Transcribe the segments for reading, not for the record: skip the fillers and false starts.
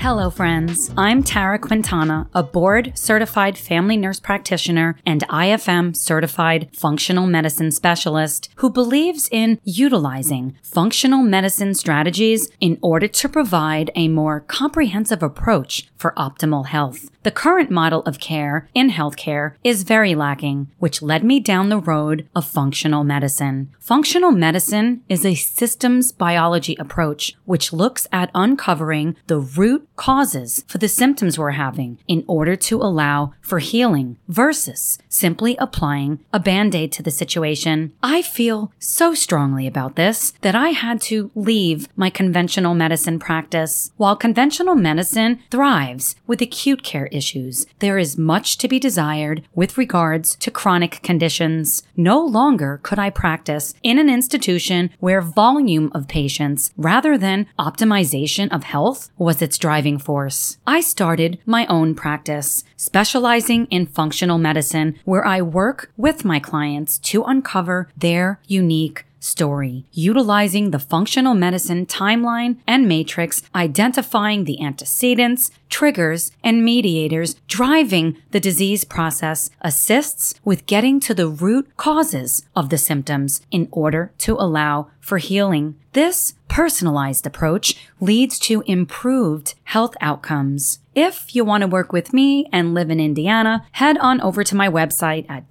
Hello, friends. I'm Tara Quintana, a board-certified family nurse practitioner and IFM certified functional medicine specialist who believes in utilizing functional medicine strategies in order to provide a more comprehensive approach for optimal health. The current model of care in healthcare is very lacking, which led me down the road of functional medicine. Functional medicine is a systems biology approach which looks at uncovering the root causes for the symptoms we're having in order to allow for healing versus simply applying a band-aid to the situation. I feel so strongly about this that I had to leave my conventional medicine practice. While conventional medicine thrives with acute care issues, there is much to be desired with regards to chronic conditions. No longer could I practice in an institution where volume of patients rather than optimization of health was its driving force. I started my own practice, specializing in functional medicine, where I work with my clients to uncover their unique story, utilizing the functional medicine timeline and matrix, identifying the antecedents, triggers, and mediators driving the disease process, assists with getting to the root causes of the symptoms in order to allow for healing. This personalized approach leads to improved health outcomes. If you want to work with me and live in Indiana, head on over to my website at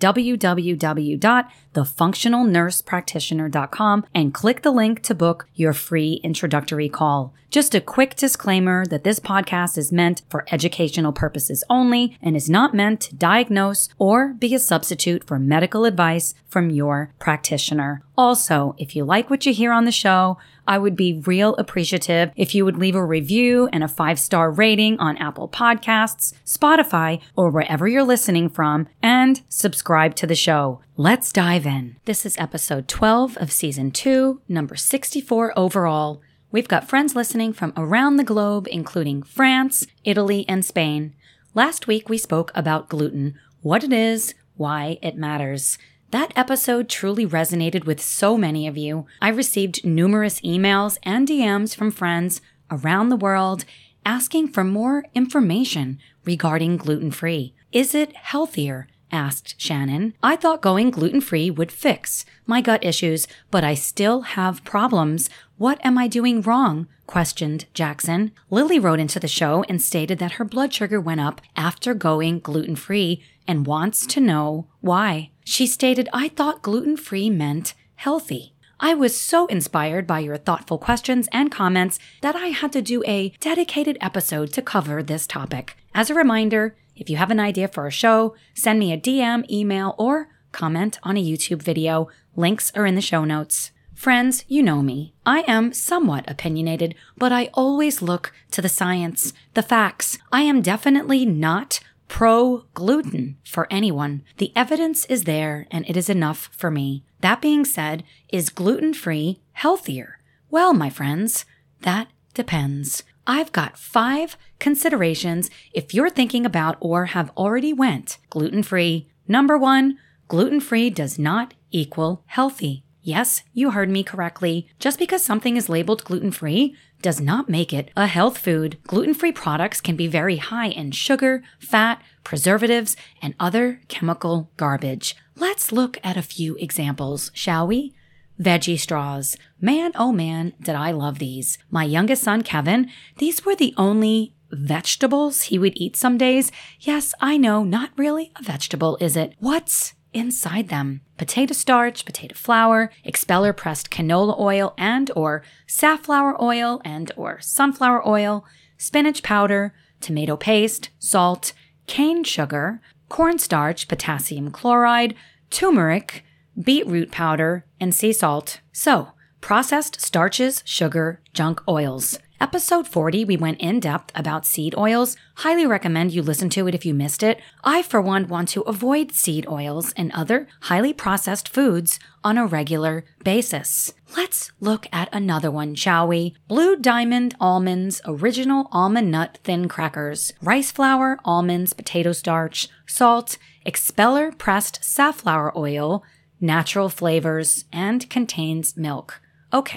www.thefunctionalnursepractitioner.com and click the link to book your free introductory call. Just a quick disclaimer that this podcast is meant for educational purposes only and is not meant to diagnose or be a substitute for medical advice from your practitioner. Also, if you like what you hear on the show, I would be real appreciative if you would leave a review and a 5-star rating on Apple Podcasts, Spotify, or wherever you're listening from, and subscribe to the show. Let's dive in. This is episode 12 of season 2, number 64 overall. We've got friends listening from around the globe, including France, Italy, and Spain. Last week we spoke about gluten, what it is, why it matters. That episode truly resonated with so many of you. I received numerous emails and DMs from friends around the world asking for more information regarding gluten-free. Is it healthier? Asked Shannon. I thought going gluten-free would fix my gut issues, but I still have problems. What am I doing wrong? Questioned Jackson. Lily wrote into the show and stated that her blood sugar went up after going gluten-free and wants to know why. She stated, I thought gluten-free meant healthy. I was so inspired by your thoughtful questions and comments that I had to do a dedicated episode to cover this topic. As a reminder, if you have an idea for a show, send me a DM, email, or comment on a YouTube video. Links are in the show notes. Friends, you know me. I am somewhat opinionated, but I always look to the science, the facts. I am definitely not pro-gluten for anyone. The evidence is there, and it is enough for me. That being said, is gluten-free healthier? Well, my friends, that depends. I've got 5 considerations if you're thinking about or have already went gluten-free. Number 1, gluten-free does not equal healthy. Yes, you heard me correctly. Just because something is labeled gluten-free does not make it a health food. Gluten-free products can be very high in sugar, fat, preservatives, and other chemical garbage. Let's look at a few examples, shall we? Veggie straws. Man, oh man, did I love these. My youngest son, Kevin, these were the only vegetables he would eat some days. Yes, I know, not really a vegetable, is it? What's inside them? Potato starch, potato flour, expeller pressed canola oil and or safflower oil and or sunflower oil, spinach powder, tomato paste, salt, cane sugar, cornstarch, potassium chloride, turmeric, beetroot powder, and sea salt. So, processed starches, sugar, junk oils. Episode 40, we went in depth about seed oils. Highly recommend you listen to it if you missed it. I, for one, want to avoid seed oils and other highly processed foods on a regular basis. Let's look at another one, shall we? Blue Diamond Almonds Original Almond Nut Thin Crackers. Rice flour, almonds, potato starch, salt, expeller pressed safflower oil, natural flavors, and contains milk. Okay.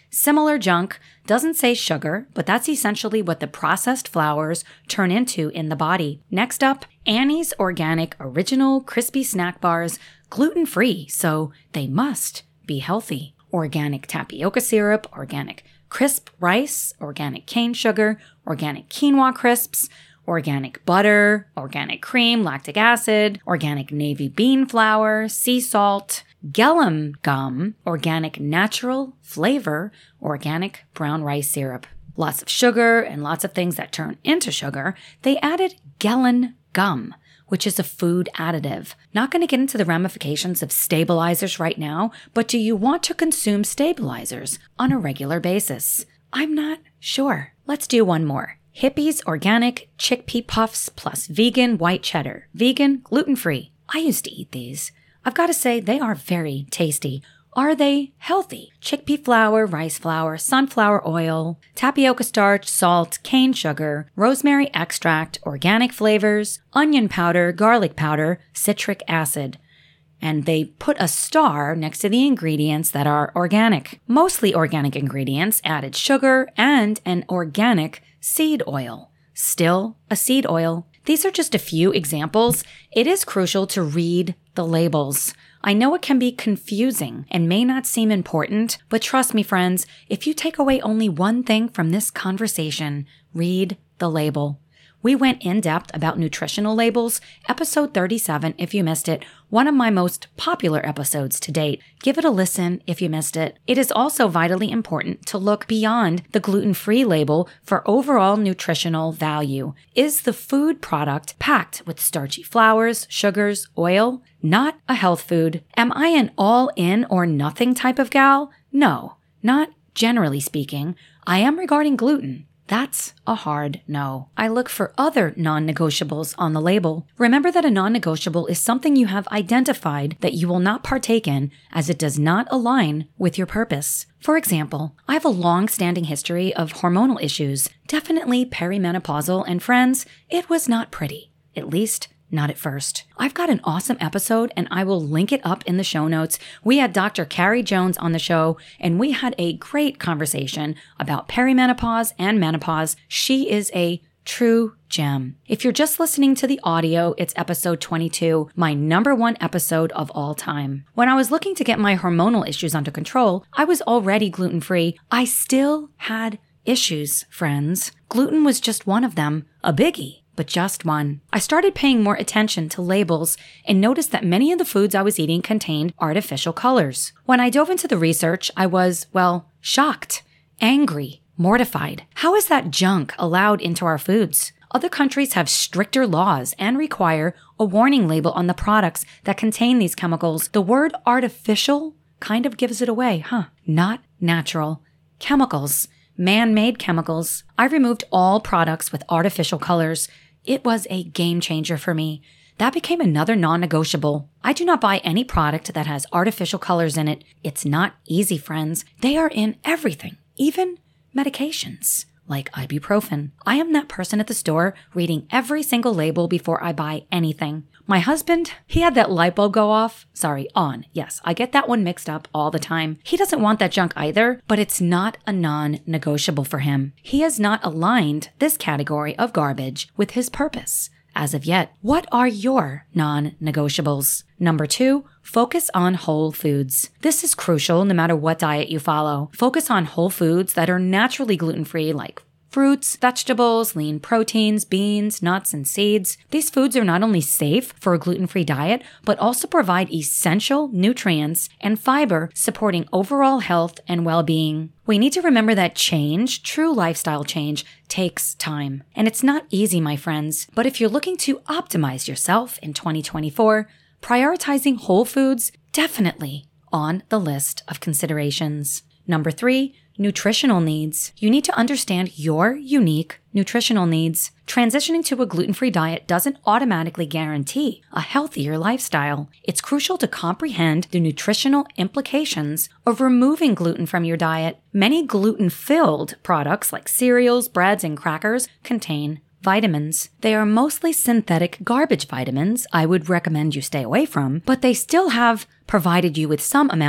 Similar junk doesn't say sugar, but that's essentially what the processed flours turn into in the body. Next up, Annie's Organic Original Crispy Snack Bars, gluten-free, so they must be healthy. Organic tapioca syrup, organic crisp rice, organic cane sugar, organic quinoa crisps, organic butter, organic cream, lactic acid, organic navy bean flour, sea salt, Gellum gum, organic natural flavor, organic brown rice syrup. Lots of sugar and lots of things that turn into sugar. They added Gellum gum, which is a food additive. Not going to get into the ramifications of stabilizers right now, but do you want to consume stabilizers on a regular basis? I'm not sure. Let's do one more. Hippies Organic Chickpea Puffs plus vegan white cheddar. Vegan, gluten-free. I used to eat these. I've got to say, they are very tasty. Are they healthy? Chickpea flour, rice flour, sunflower oil, tapioca starch, salt, cane sugar, rosemary extract, organic flavors, onion powder, garlic powder, citric acid. And they put a star next to the ingredients that are organic. Mostly organic ingredients, added sugar, and an organic seed oil. Still a seed oil. These are just a few examples. It is crucial to read the labels. I know it can be confusing and may not seem important, but trust me, friends, if you take away only one thing from this conversation, read the label. We went in depth about nutritional labels, episode 37 if you missed it, one of my most popular episodes to date. Give it a listen if you missed it. It is also vitally important to look beyond the gluten-free label for overall nutritional value. Is the food product packed with starchy flours, sugars, oil? Not a health food. Am I an all-in or nothing type of gal? No, not generally speaking. I am regarding gluten. That's a hard no. I look for other non-negotiables on the label. Remember that a non-negotiable is something you have identified that you will not partake in as it does not align with your purpose. For example, I have a long-standing history of hormonal issues, definitely perimenopausal, and friends, it was not pretty. At least, not at first. I've got an awesome episode and I will link it up in the show notes. We had Dr. Carrie Jones on the show and we had a great conversation about perimenopause and menopause. She is a true gem. If you're just listening to the audio, it's episode 22, my #1 episode of all time. When I was looking to get my hormonal issues under control, I was already gluten-free. I still had issues, friends. Gluten was just one of them, a biggie. But just one. I started paying more attention to labels and noticed that many of the foods I was eating contained artificial colors. When I dove into the research, I was, shocked, angry, mortified. How is that junk allowed into our foods? Other countries have stricter laws and require a warning label on the products that contain these chemicals. The word artificial kind of gives it away, huh? Not natural. Chemicals. Man-made chemicals. I removed all products with artificial colors. It was a game changer for me. That became another non-negotiable. I do not buy any product that has artificial colors in it. It's not easy, friends. They are in everything, even medications, like ibuprofen. I am that person at the store reading every single label before I buy anything. My husband, he had that light bulb go off. On. Yes, I get that one mixed up all the time. He doesn't want that junk either, but it's not a non-negotiable for him. He has not aligned this category of garbage with his purpose. As of yet, what are your non-negotiables? 2, focus on whole foods. This is crucial no matter what diet you follow. Focus on whole foods that are naturally gluten-free, like fruits, vegetables, lean proteins, beans, nuts, and seeds. These foods are not only safe for a gluten-free diet, but also provide essential nutrients and fiber supporting overall health and well-being. We need to remember that change, true lifestyle change, takes time. And it's not easy, my friends. But if you're looking to optimize yourself in 2024, prioritizing whole foods definitely on the list of considerations. 3, nutritional needs. You need to understand your unique nutritional needs. Transitioning to a gluten-free diet doesn't automatically guarantee a healthier lifestyle. It's crucial to comprehend the nutritional implications of removing gluten from your diet. Many gluten-filled products like cereals, breads, and crackers contain vitamins. They are mostly synthetic garbage vitamins I would recommend you stay away from, but they still have provided you with some amount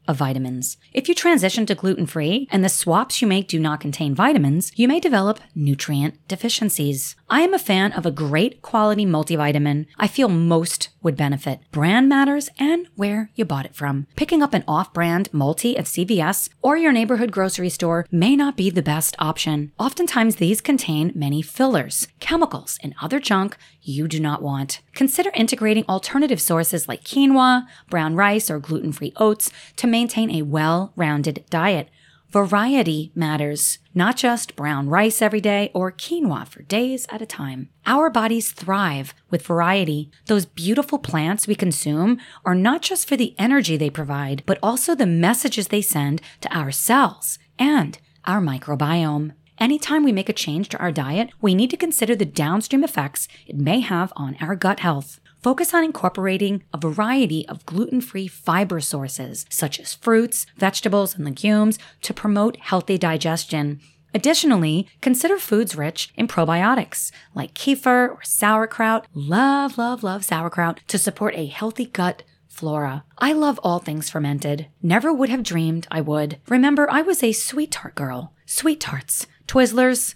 of vitamins. If you transition to gluten-free and the swaps you make do not contain vitamins, you may develop nutrient deficiencies. I am a fan of a great quality multivitamin I feel most would benefit. Brand matters and where you bought it from. Picking up an off-brand multi at CVS or your neighborhood grocery store may not be the best option. Oftentimes these contain many fillers, chemicals, and other junk you do not want. Consider integrating alternative sources like quinoa, brown rice, or gluten-free oats to maintain a well-rounded diet. Variety matters, not just brown rice every day or quinoa for days at a time. Our bodies thrive with variety. Those beautiful plants we consume are not just for the energy they provide, but also the messages they send to our cells and our microbiome. Anytime we make a change to our diet, we need to consider the downstream effects it may have on our gut health. Focus on incorporating a variety of gluten-free fiber sources, such as fruits, vegetables, and legumes, to promote healthy digestion. Additionally, consider foods rich in probiotics, like kefir or sauerkraut. Love sauerkraut to support a healthy gut flora. I love all things fermented. Never would have dreamed I would. Remember, I was a sweet tart girl. Sweet tarts, Twizzlers,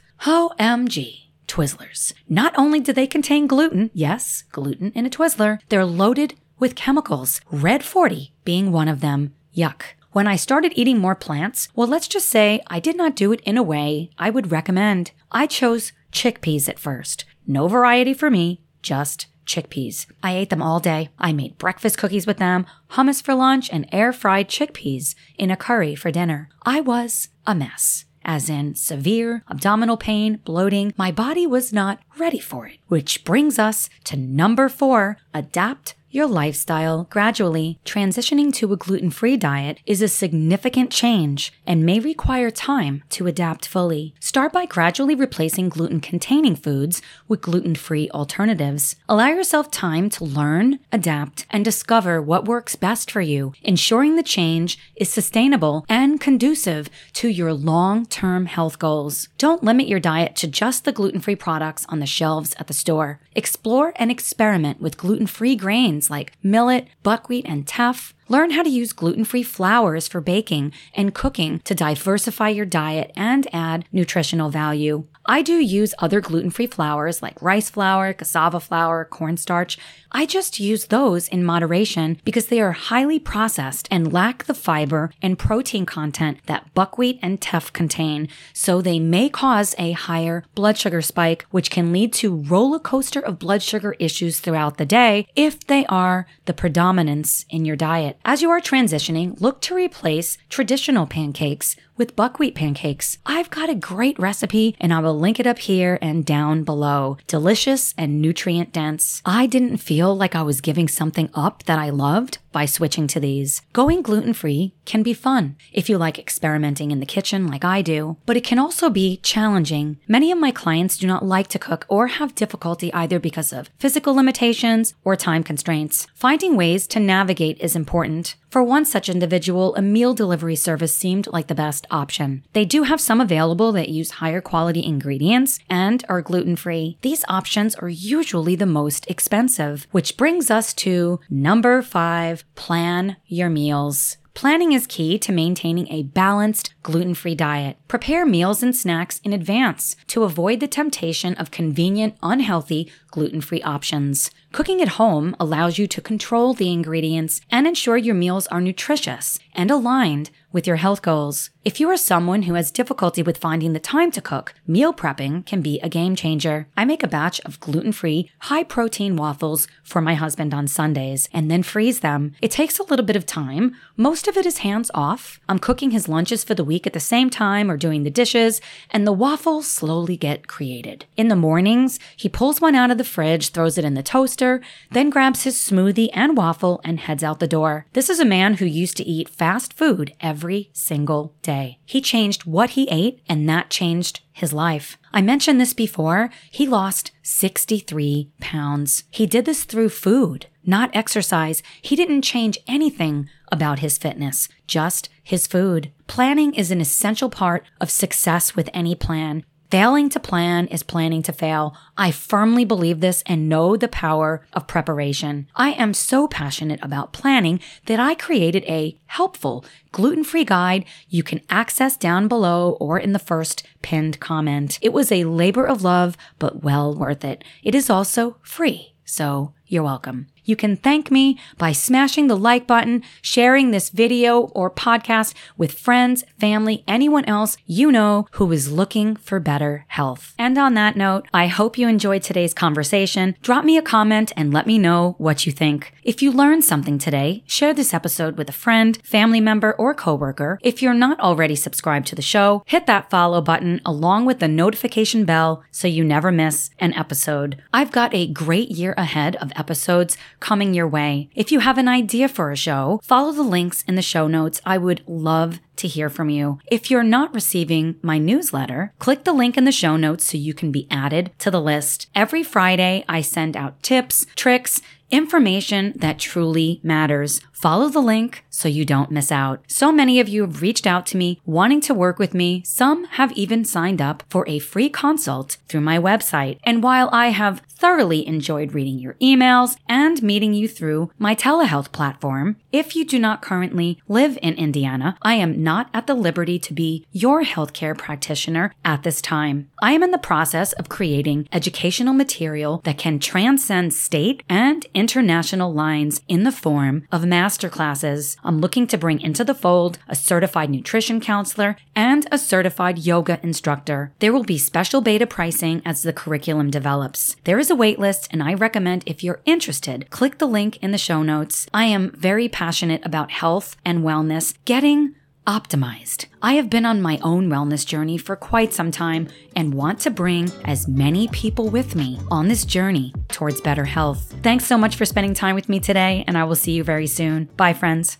OMG. Twizzlers. Not only do they contain gluten, yes, gluten in a Twizzler, they're loaded with chemicals, Red 40 being one of them. Yuck. When I started eating more plants, well, let's just say I did not do it in a way I would recommend. I chose chickpeas at first. No variety for me, just chickpeas. I ate them all day. I made breakfast cookies with them, hummus for lunch, and air-fried chickpeas in a curry for dinner. I was a mess. As in severe abdominal pain, bloating. My body was not ready for it. Which brings us to number 4, adapt your lifestyle gradually. Transitioning to a gluten-free diet is a significant change and may require time to adapt fully. Start by gradually replacing gluten-containing foods with gluten-free alternatives. Allow yourself time to learn, adapt, and discover what works best for you, ensuring the change is sustainable and conducive to your long-term health goals. Don't limit your diet to just the gluten-free products on the shelves at the store. Explore and experiment with gluten-free grains like millet, buckwheat, and teff. Learn how to use gluten-free flours for baking and cooking to diversify your diet and add nutritional value. I do use other gluten-free flours like rice flour, cassava flour, cornstarch. I just use those in moderation because they are highly processed and lack the fiber and protein content that buckwheat and teff contain, so they may cause a higher blood sugar spike, which can lead to roller coaster of blood sugar issues throughout the day if they are the predominance in your diet. As you are transitioning, look to replace traditional pancakes with buckwheat pancakes. I've got a great recipe and I will link it up here and down below. Delicious and nutrient dense. I didn't feel like I was giving something up that I loved by switching to these. Going gluten-free can be fun if you like experimenting in the kitchen like I do, but it can also be challenging. Many of my clients do not like to cook or have difficulty either because of physical limitations or time constraints. Finding ways to navigate is important. For one such individual, a meal delivery service seemed like the best option. They do have some available that use higher quality ingredients and are gluten-free. These options are usually the most expensive, which brings us to number 5, plan your meals. Planning is key to maintaining a balanced, gluten-free diet. Prepare meals and snacks in advance to avoid the temptation of convenient, unhealthy, gluten-free options. Cooking at home allows you to control the ingredients and ensure your meals are nutritious and aligned with your health goals. If you are someone who has difficulty with finding the time to cook, meal prepping can be a game changer. I make a batch of gluten-free, high-protein waffles for my husband on Sundays and then freeze them. It takes a little bit of time. Most of it is hands-off. I'm cooking his lunches for the week at the same time or doing the dishes, and the waffles slowly get created. In the mornings, he pulls one out of the fridge, throws it in the toaster, then grabs his smoothie and waffle and heads out the door. This is a man who used to eat fast food every single day. He changed what he ate, and that changed his life. I mentioned this before. He lost 63 pounds. He did this through food, not exercise. He didn't change anything about his fitness, just his food. Planning is an essential part of success with any plan. Failing to plan is planning to fail. I firmly believe this and know the power of preparation. I am so passionate about planning that I created a helpful, gluten-free guide you can access down below or in the first pinned comment. It was a labor of love, but well worth it. It is also free, so you're welcome. You can thank me by smashing the like button, sharing this video or podcast with friends, family, anyone else you know who is looking for better health. And on that note, I hope you enjoyed today's conversation. Drop me a comment and let me know what you think. If you learned something today, share this episode with a friend, family member, or coworker. If you're not already subscribed to the show, hit that follow button along with the notification bell so you never miss an episode. I've got a great year ahead of episodes coming your way. If you have an idea for a show, follow the links in the show notes. I would love to hear from you. If you're not receiving my newsletter, click the link in the show notes so you can be added to the list. Every Friday, I send out tips, tricks, information that truly matters. Follow the link so you don't miss out. So many of you have reached out to me wanting to work with me. Some have even signed up for a free consult through my website. And while I have thoroughly enjoyed reading your emails and meeting you through my telehealth platform, if you do not currently live in Indiana, I am not at the liberty to be your healthcare practitioner at this time. I am in the process of creating educational material that can transcend state and international lines in the form of masterclasses. I'm looking to bring into the fold a certified nutrition counselor and a certified yoga instructor. There will be special beta pricing as the curriculum develops. There is a wait list, and I recommend if you're interested, click the link in the show notes. I am very passionate about health and wellness, getting optimized. I have been on my own wellness journey for quite some time and want to bring as many people with me on this journey towards better health. Thanks so much for spending time with me today, and I will see you very soon. Bye, friends.